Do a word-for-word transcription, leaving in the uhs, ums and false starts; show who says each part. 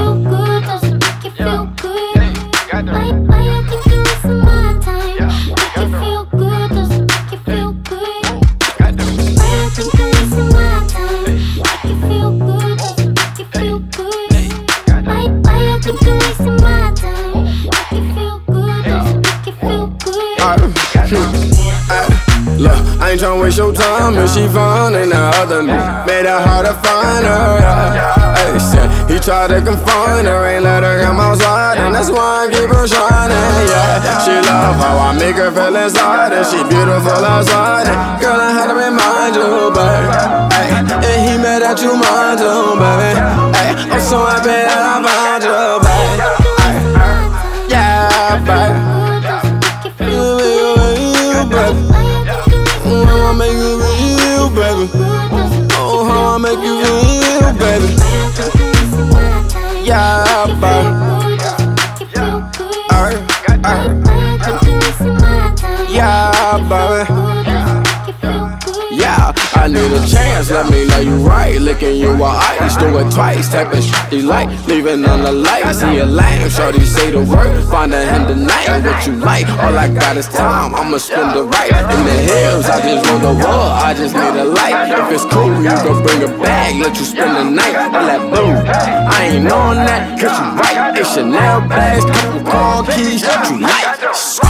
Speaker 1: feel good? Does it make you feel good? Why, why you think you're wasting my time? Make you feel good? Does it make you feel good? Why you think you're wasting my time? Make you feel good? Does it make you feel good? Why, why you think you're wasting my time? Make you feel good? Does it make you feel good?
Speaker 2: Look, I ain't tryna waste your time. If she found in the other me, made it hard to find her. Yeah. Hey, shit, he tried to confine her, ain't let her come outside, and that's why I keep her shining. Yeah, she love how I make her feel inside, and she beautiful outside. And girl, I had to remind you, babe. Hey, and he mad at you, mind too, baby. Hey, I'm so happy that I found you, babe. Hey, yeah, babe. You, you, you, baby. Oh, how I make you feel, baby. Oh, how I make you feel, baby. Yeah, baby. Yeah, baby. Yeah, I need a chance, let me know you right. Licking you while ice, do it twice. Type of shit you like, leaving on the light. See a lame, shorty say the word. Find her in the night, what you like. All I got is time, I'ma spend the right. In the hills, I just want the world, I just need a light. If it's cool, you can bring a bag, let you spend the night. I like boom, I ain't on that, cause you right. It's Chanel bags, couple car keys, you like.